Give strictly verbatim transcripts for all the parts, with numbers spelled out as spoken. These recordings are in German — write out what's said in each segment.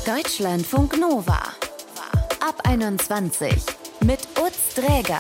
Deutschlandfunk Nova. Ab einundzwanzig mit Utz Dräger.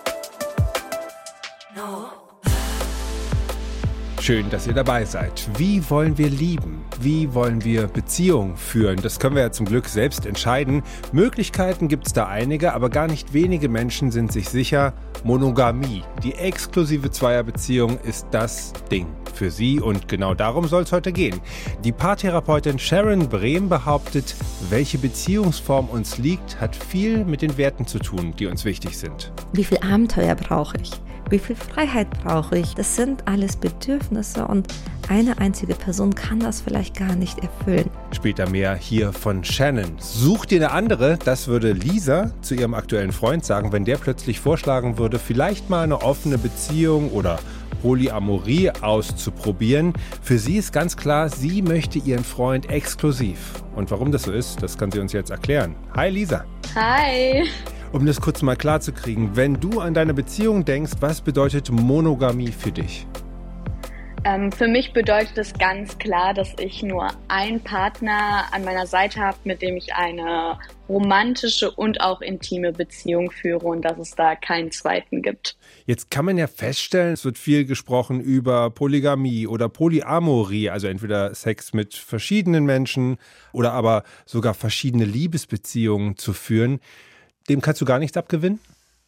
Schön, dass ihr dabei seid. Wie wollen wir lieben? Wie wollen wir Beziehungen führen? Das können wir ja zum Glück selbst entscheiden. Möglichkeiten gibt es da einige, aber gar nicht wenige Menschen sind sich sicher, Monogamie, die exklusive Zweierbeziehung, ist das Ding für sie und genau darum soll es heute gehen. Die Paartherapeutin Sharon Brehm behauptet, welche Beziehungsform uns liegt, hat viel mit den Werten zu tun, die uns wichtig sind. Wie viel Abenteuer brauche ich? Wie viel Freiheit brauche ich? Das sind alles Bedürfnisse und eine einzige Person kann das vielleicht gar nicht erfüllen. Später mehr hier von Shannon. Such dir eine andere, das würde Lisa zu ihrem aktuellen Freund sagen, wenn der plötzlich vorschlagen würde, vielleicht mal eine offene Beziehung oder Polyamorie auszuprobieren. Für sie ist ganz klar, sie möchte ihren Freund exklusiv. Und warum das so ist, das kann sie uns jetzt erklären. Hi Lisa. Hi. Um das kurz mal klar zu kriegen, wenn du an deine Beziehung denkst, was bedeutet Monogamie für dich? Ähm, für mich bedeutet es ganz klar, dass ich nur einen Partner an meiner Seite habe, mit dem ich eine romantische und auch intime Beziehung führe und dass es da keinen zweiten gibt. Jetzt kann man ja feststellen, es wird viel gesprochen über Polygamie oder Polyamorie, also entweder Sex mit verschiedenen Menschen oder aber sogar verschiedene Liebesbeziehungen zu führen. Dem kannst du gar nichts abgewinnen?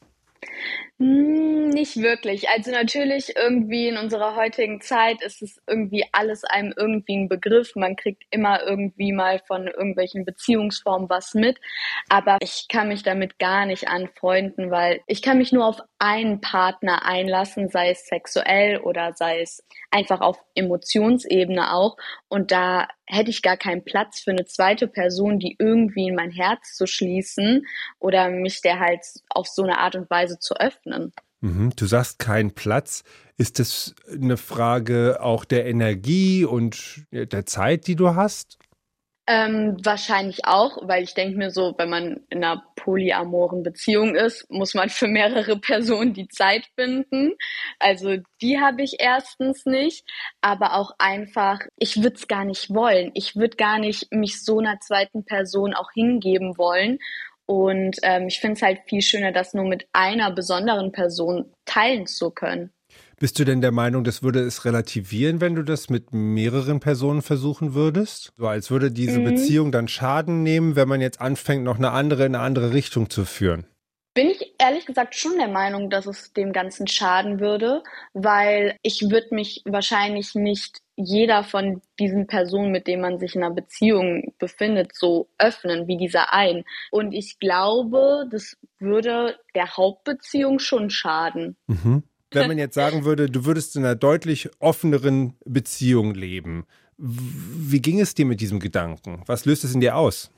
Nicht wirklich. Also natürlich irgendwie in unserer heutigen Zeit ist es irgendwie alles einem irgendwie ein Begriff. Man kriegt immer irgendwie mal von irgendwelchen Beziehungsformen was mit. Aber ich kann mich damit gar nicht anfreunden, weil ich kann mich nur auf einen Partner einlassen, sei es sexuell oder sei es einfach auf Emotionsebene auch. Und da hätte ich gar keinen Platz für eine zweite Person, die irgendwie in mein Herz zu schließen oder mich der halt auf so eine Art und Weise zu öffnen. Mhm, du sagst keinen Platz. Ist das eine Frage auch der Energie und der Zeit, die du hast? Ähm, wahrscheinlich auch, weil ich denke mir so, wenn man in einer polyamoren Beziehung ist, muss man für mehrere Personen die Zeit finden. Also die habe ich erstens nicht, aber auch einfach, ich würde es gar nicht wollen. Ich würde gar nicht mich so einer zweiten Person auch hingeben wollen. Und ähm, ich finde es halt viel schöner, das nur mit einer besonderen Person teilen zu können. Bist du denn der Meinung, das würde es relativieren, wenn du das mit mehreren Personen versuchen würdest? So als würde diese mhm. Beziehung dann Schaden nehmen, wenn man jetzt anfängt, noch eine andere in eine andere Richtung zu führen? Bin ich ehrlich gesagt schon der Meinung, dass es dem Ganzen schaden würde, weil ich würde mich wahrscheinlich nicht jeder von diesen Personen, mit denen man sich in einer Beziehung befindet, so öffnen wie dieser ein. Und ich glaube, das würde der Hauptbeziehung schon schaden. Mhm. Wenn man jetzt sagen würde, du würdest in einer deutlich offeneren Beziehung leben, wie ging es dir mit diesem Gedanken? Was löst es in dir aus?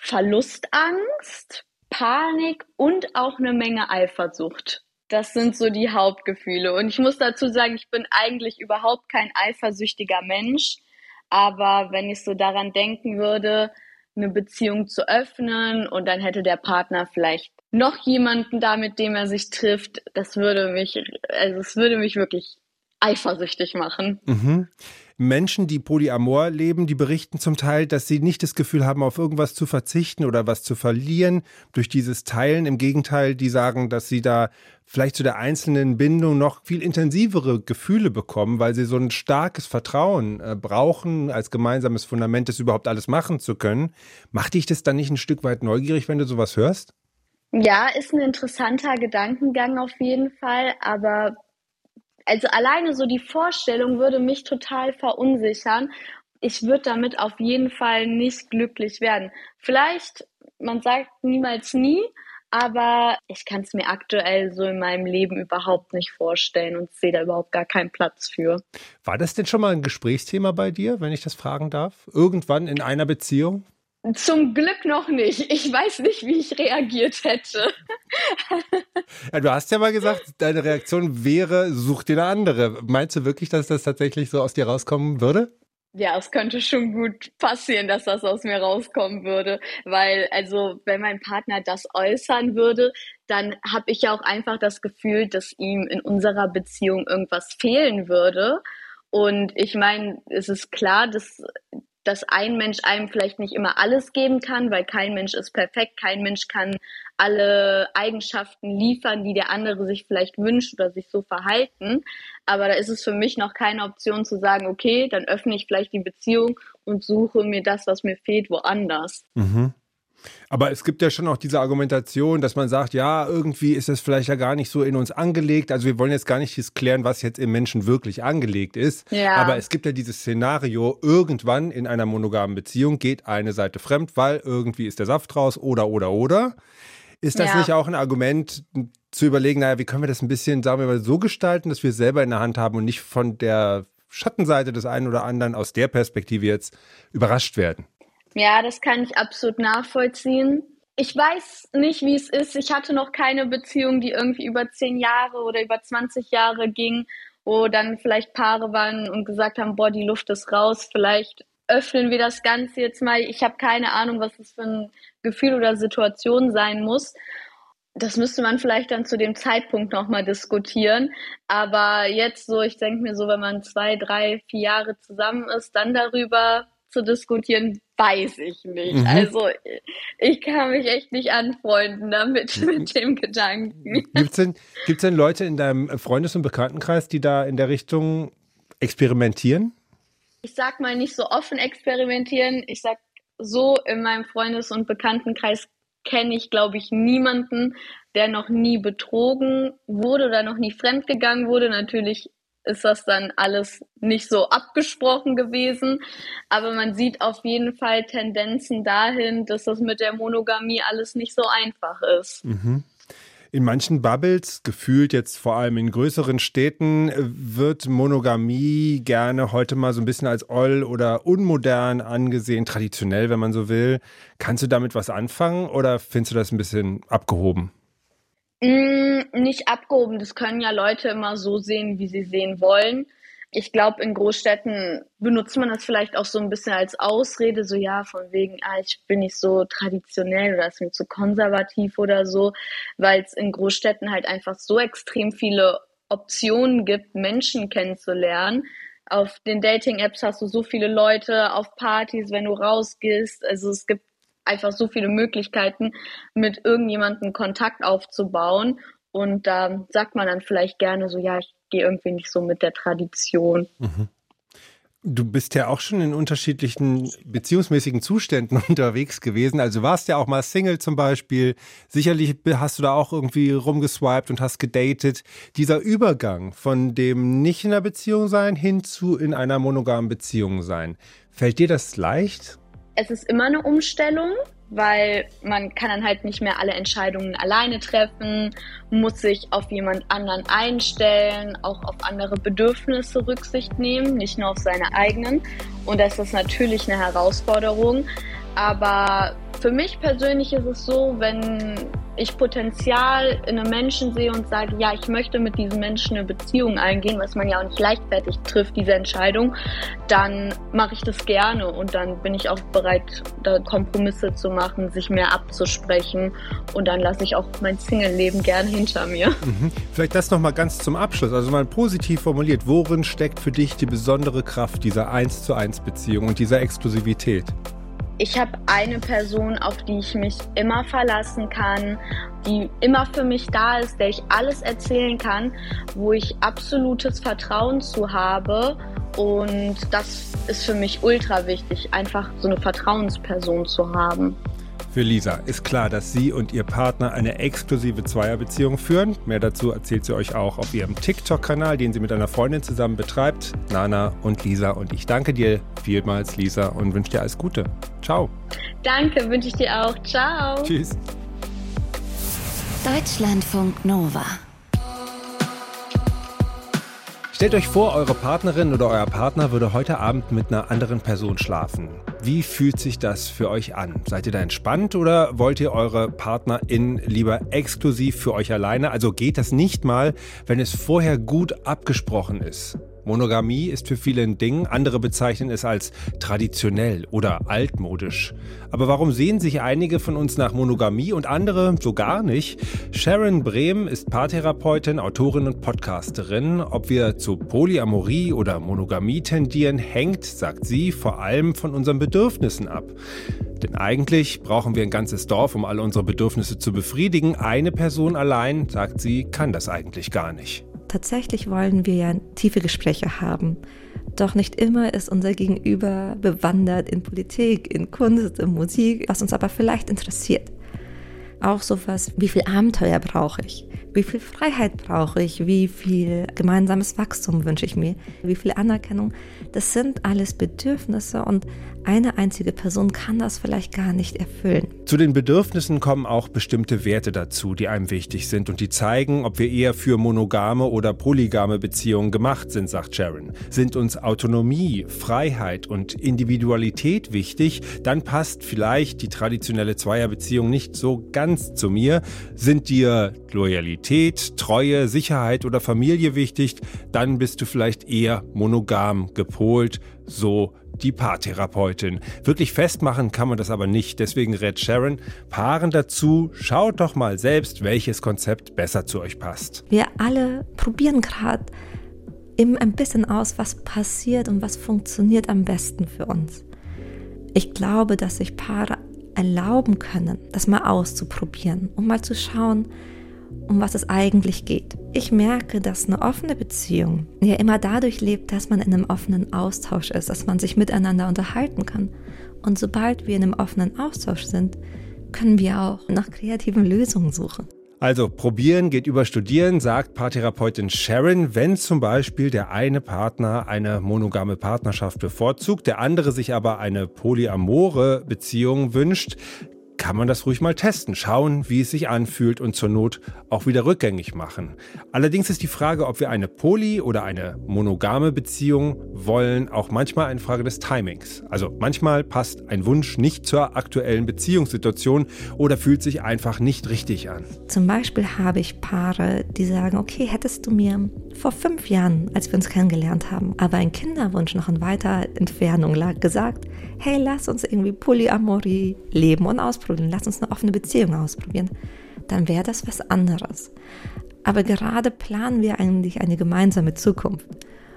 Verlustangst, Panik und auch eine Menge Eifersucht. Das sind so die Hauptgefühle. Und ich muss dazu sagen, ich bin eigentlich überhaupt kein eifersüchtiger Mensch. Aber wenn ich so daran denken würde, eine Beziehung zu öffnen und dann hätte der Partner vielleicht noch jemanden da, mit dem er sich trifft, das würde mich, also es würde mich wirklich eifersüchtig machen. Mhm. Menschen, die polyamor leben, die berichten zum Teil, dass sie nicht das Gefühl haben, auf irgendwas zu verzichten oder was zu verlieren durch dieses Teilen. Im Gegenteil, die sagen, dass sie da vielleicht zu der einzelnen Bindung noch viel intensivere Gefühle bekommen, weil sie so ein starkes Vertrauen äh, brauchen als gemeinsames Fundament, das überhaupt alles machen zu können. Macht dich das dann nicht ein Stück weit neugierig, wenn du sowas hörst? Ja, ist ein interessanter Gedankengang auf jeden Fall, aber also alleine so die Vorstellung würde mich total verunsichern. Ich würde damit auf jeden Fall nicht glücklich werden. Vielleicht, man sagt niemals nie, aber ich kann es mir aktuell so in meinem Leben überhaupt nicht vorstellen und sehe da überhaupt gar keinen Platz für. War das denn schon mal ein Gesprächsthema bei dir, wenn ich das fragen darf? Irgendwann in einer Beziehung? Zum Glück noch nicht. Ich weiß nicht, wie ich reagiert hätte. Ja, du hast ja mal gesagt, deine Reaktion wäre, such dir eine andere. Meinst du wirklich, dass das tatsächlich so aus dir rauskommen würde? Ja, es könnte schon gut passieren, dass das aus mir rauskommen würde, weil also wenn mein Partner das äußern würde, dann habe ich ja auch einfach das Gefühl, dass ihm in unserer Beziehung irgendwas fehlen würde. Und ich meine, es ist klar, dass dass ein Mensch einem vielleicht nicht immer alles geben kann, weil kein Mensch ist perfekt, kein Mensch kann alle Eigenschaften liefern, die der andere sich vielleicht wünscht oder sich so verhalten. Aber da ist es für mich noch keine Option zu sagen, okay, dann öffne ich vielleicht die Beziehung und suche mir das, was mir fehlt, woanders. Mhm. Aber es gibt ja schon auch diese Argumentation, dass man sagt, ja, irgendwie ist das vielleicht ja gar nicht so in uns angelegt. Also wir wollen jetzt gar nicht klären, was jetzt im Menschen wirklich angelegt ist. Ja. Aber es gibt ja dieses Szenario, irgendwann in einer monogamen Beziehung geht eine Seite fremd, weil irgendwie ist der Saft raus oder, oder, oder. Ist das ja. nicht auch ein Argument zu überlegen, naja, wie können wir das ein bisschen, sagen wir mal, so gestalten, dass wir es selber in der Hand haben und nicht von der Schattenseite des einen oder anderen aus der Perspektive jetzt überrascht werden? Ja, das kann ich absolut nachvollziehen. Ich weiß nicht, wie es ist. Ich hatte noch keine Beziehung, die irgendwie über zehn Jahre oder über zwanzig Jahre ging, wo dann vielleicht Paare waren und gesagt haben, boah, die Luft ist raus, vielleicht öffnen wir das Ganze jetzt mal. Ich habe keine Ahnung, was das für ein Gefühl oder Situation sein muss. Das müsste man vielleicht dann zu dem Zeitpunkt nochmal diskutieren. Aber jetzt so, ich denke mir so, wenn man zwei, drei, vier Jahre zusammen ist, dann darüber zu diskutieren, weiß ich nicht. Mhm. Also ich kann mich echt nicht anfreunden damit, mit dem Gedanken. Gibt es denn, gibt's denn Leute in deinem Freundes- und Bekanntenkreis, die da in der Richtung experimentieren? Ich sag mal nicht so offen experimentieren. Ich sag so, in meinem Freundes- und Bekanntenkreis kenne ich, glaube ich, niemanden, der noch nie betrogen wurde oder noch nie fremdgegangen wurde. Natürlich ist das dann alles nicht so abgesprochen gewesen. Aber man sieht auf jeden Fall Tendenzen dahin, dass das mit der Monogamie alles nicht so einfach ist. Mhm. In manchen Bubbles, gefühlt jetzt vor allem in größeren Städten, wird Monogamie gerne heute mal so ein bisschen als oll oder unmodern angesehen, traditionell, wenn man so will. Kannst du damit was anfangen oder findest du das ein bisschen abgehoben? Mm, nicht abgehoben, das können ja Leute immer so sehen, wie sie sehen wollen. Ich glaube, in Großstädten benutzt man das vielleicht auch so ein bisschen als Ausrede, so ja, von wegen, ah, ich bin nicht so traditionell oder ist mir zu konservativ oder so, weil es in Großstädten halt einfach so extrem viele Optionen gibt, Menschen kennenzulernen. Auf den Dating-Apps hast du so viele Leute, auf Partys, wenn du rausgehst, also es gibt einfach so viele Möglichkeiten, mit irgendjemandem Kontakt aufzubauen. Und da sagt man dann vielleicht gerne so, ja, ich gehe irgendwie nicht so mit der Tradition. Mhm. Du bist ja auch schon in unterschiedlichen beziehungsmäßigen Zuständen unterwegs gewesen. Also warst ja auch mal Single zum Beispiel. Sicherlich hast du da auch irgendwie rumgeswiped und hast gedatet. Dieser Übergang von dem nicht in einer Beziehung sein hin zu in einer monogamen Beziehung sein. Fällt dir das leicht? Es ist immer eine Umstellung, weil man kann dann halt nicht mehr alle Entscheidungen alleine treffen, muss sich auf jemand anderen einstellen, auch auf andere Bedürfnisse Rücksicht nehmen, nicht nur auf seine eigenen. Und das ist natürlich eine Herausforderung. Aber für mich persönlich ist es so, wenn ich Potenzial in einem Menschen sehe und sage, ja, ich möchte mit diesem Menschen eine Beziehung eingehen, was man ja auch nicht leichtfertig trifft, diese Entscheidung, dann mache ich das gerne und dann bin ich auch bereit, da Kompromisse zu machen, sich mehr abzusprechen und dann lasse ich auch mein Single-Leben gerne hinter mir. Mhm. Vielleicht das nochmal ganz zum Abschluss, also mal positiv formuliert, worin steckt für dich die besondere Kraft dieser eins zu eins Beziehung und dieser Exklusivität? Ich habe eine Person, auf die ich mich immer verlassen kann, die immer für mich da ist, der ich alles erzählen kann, wo ich absolutes Vertrauen zu habe. Und das ist für mich ultra wichtig, einfach so eine Vertrauensperson zu haben. Für Lisa ist klar, dass sie und ihr Partner eine exklusive Zweierbeziehung führen. Mehr dazu erzählt sie euch auch auf ihrem TikTok-Kanal, den sie mit einer Freundin zusammen betreibt, Nana und Lisa. Und ich danke dir vielmals, Lisa, und wünsche dir alles Gute. Ciao. Danke, wünsche ich dir auch. Ciao. Tschüss. Deutschlandfunk Nova. Stellt euch vor, eure Partnerin oder euer Partner würde heute Abend mit einer anderen Person schlafen. Wie fühlt sich das für euch an? Seid ihr da entspannt oder wollt ihr eure Partnerin lieber exklusiv für euch alleine? Also geht das nicht mal, wenn es vorher gut abgesprochen ist? Monogamie ist für viele ein Ding, andere bezeichnen es als traditionell oder altmodisch. Aber warum sehen sich einige von uns nach Monogamie und andere so gar nicht? Sharon Brehm ist Paartherapeutin, Autorin und Podcasterin. Ob wir zu Polyamorie oder Monogamie tendieren, hängt, sagt sie, vor allem von unseren Bedürfnissen ab. Denn eigentlich brauchen wir ein ganzes Dorf, um alle unsere Bedürfnisse zu befriedigen. Eine Person allein, sagt sie, kann das eigentlich gar nicht. Tatsächlich wollen wir ja tiefe Gespräche haben. Doch nicht immer ist unser Gegenüber bewandert in Politik, in Kunst, in Musik, was uns aber vielleicht interessiert. Auch sowas, wie viel Abenteuer brauche ich? Wie viel Freiheit brauche ich? Wie viel gemeinsames Wachstum wünsche ich mir? Wie viel Anerkennung? Das sind alles Bedürfnisse und eine einzige Person kann das vielleicht gar nicht erfüllen. Zu den Bedürfnissen kommen auch bestimmte Werte dazu, die einem wichtig sind und die zeigen, ob wir eher für monogame oder polygame Beziehungen gemacht sind, sagt Sharon. Sind uns Autonomie, Freiheit und Individualität wichtig, dann passt vielleicht die traditionelle Zweierbeziehung nicht so ganz zu mir. Sind dir Loyalität, Treue, Sicherheit oder Familie wichtig, dann bist du vielleicht eher monogam gepolt, so die Paartherapeutin. Wirklich festmachen kann man das aber nicht, deswegen rät Sharon Paaren dazu, schaut doch mal selbst, welches Konzept besser zu euch passt. Wir alle probieren gerade eben ein bisschen aus, was passiert und was funktioniert am besten für uns. Ich glaube, dass sich Paare erlauben können, das mal auszuprobieren, um mal zu schauen, um was es eigentlich geht. Ich merke, dass eine offene Beziehung ja immer dadurch lebt, dass man in einem offenen Austausch ist, dass man sich miteinander unterhalten kann. Und sobald wir in einem offenen Austausch sind, können wir auch nach kreativen Lösungen suchen. Also probieren geht über studieren, sagt Paartherapeutin Sharon, wenn zum Beispiel der eine Partner eine monogame Partnerschaft bevorzugt, der andere sich aber eine polyamore Beziehung wünscht, kann man das ruhig mal testen, schauen, wie es sich anfühlt und zur Not auch wieder rückgängig machen. Allerdings ist die Frage, ob wir eine poly- oder eine monogame Beziehung wollen, auch manchmal eine Frage des Timings. Also manchmal passt ein Wunsch nicht zur aktuellen Beziehungssituation oder fühlt sich einfach nicht richtig an. Zum Beispiel habe ich Paare, die sagen, okay, hättest du mir vor fünf Jahren, als wir uns kennengelernt haben, aber ein Kinderwunsch noch in weiter Entfernung lag, gesagt, hey, lass uns irgendwie Polyamorie leben und ausprobieren, lass uns eine offene Beziehung ausprobieren, dann wäre das was anderes. Aber gerade planen wir eigentlich eine gemeinsame Zukunft.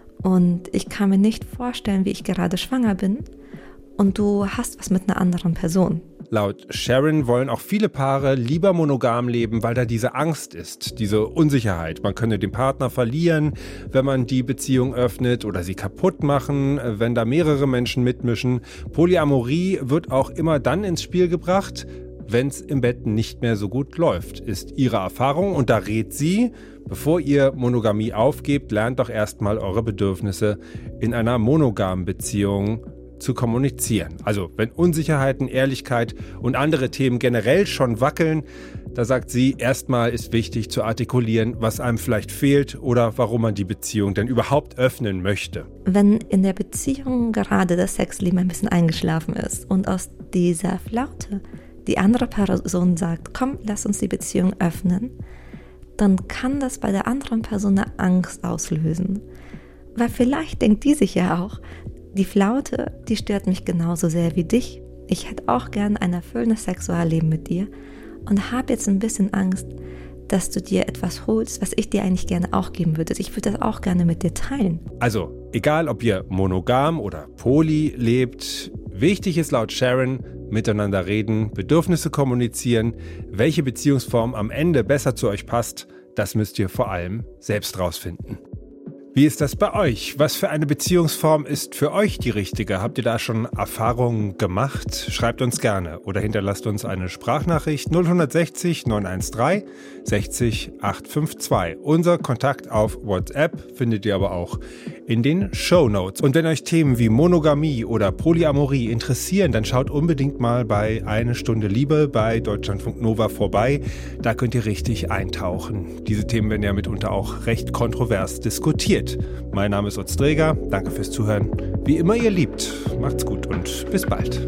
Und ich kann mir nicht vorstellen, wie ich gerade schwanger bin und du hast was mit einer anderen Person. Laut Sharon wollen auch viele Paare lieber monogam leben, weil da diese Angst ist, diese Unsicherheit. Man könne den Partner verlieren, wenn man die Beziehung öffnet oder sie kaputt machen, wenn da mehrere Menschen mitmischen. Polyamorie wird auch immer dann ins Spiel gebracht, wenn es im Bett nicht mehr so gut läuft, ist ihre Erfahrung. Und da rät sie, bevor ihr Monogamie aufgebt, lernt doch erstmal eure Bedürfnisse in einer monogamen Beziehung zu kommunizieren. Also wenn Unsicherheiten, Ehrlichkeit und andere Themen generell schon wackeln, da sagt sie, erstmal ist wichtig zu artikulieren, was einem vielleicht fehlt oder warum man die Beziehung denn überhaupt öffnen möchte. Wenn in der Beziehung gerade das Sexleben ein bisschen eingeschlafen ist und aus dieser Flaute die andere Person sagt, komm, lass uns die Beziehung öffnen, dann kann das bei der anderen Person eine Angst auslösen. Weil vielleicht denkt die sich ja auch, die Flaute, die stört mich genauso sehr wie dich. Ich hätte auch gern ein erfüllendes Sexualleben mit dir und habe jetzt ein bisschen Angst, dass du dir etwas holst, was ich dir eigentlich gerne auch geben würde. Ich würde das auch gerne mit dir teilen. Also, egal ob ihr monogam oder poly lebt, wichtig ist laut Sharon, miteinander reden, Bedürfnisse kommunizieren. Welche Beziehungsform am Ende besser zu euch passt, das müsst ihr vor allem selbst rausfinden. Wie ist das bei euch? Was für eine Beziehungsform ist für euch die richtige? Habt ihr da schon Erfahrungen gemacht? Schreibt uns gerne oder hinterlasst uns eine Sprachnachricht null sechs null neun eins drei sechzig acht fünf zwei. Unser Kontakt auf WhatsApp findet ihr aber auch in den Shownotes. Und wenn euch Themen wie Monogamie oder Polyamorie interessieren, dann schaut unbedingt mal bei Eine Stunde Liebe bei Deutschlandfunk Nova vorbei. Da könnt ihr richtig eintauchen. Diese Themen werden ja mitunter auch recht kontrovers diskutiert. Mein Name ist Utz Dreger, danke fürs Zuhören. Wie immer ihr liebt, macht's gut und bis bald.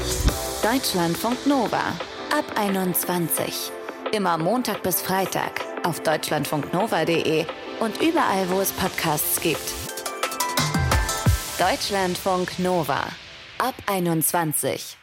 Deutschlandfunk Nova ab einundzwanzig. Immer Montag bis Freitag. auf deutschlandfunknova punkt de und überall, wo es Podcasts gibt. Deutschlandfunk Nova ab einundzwanzig.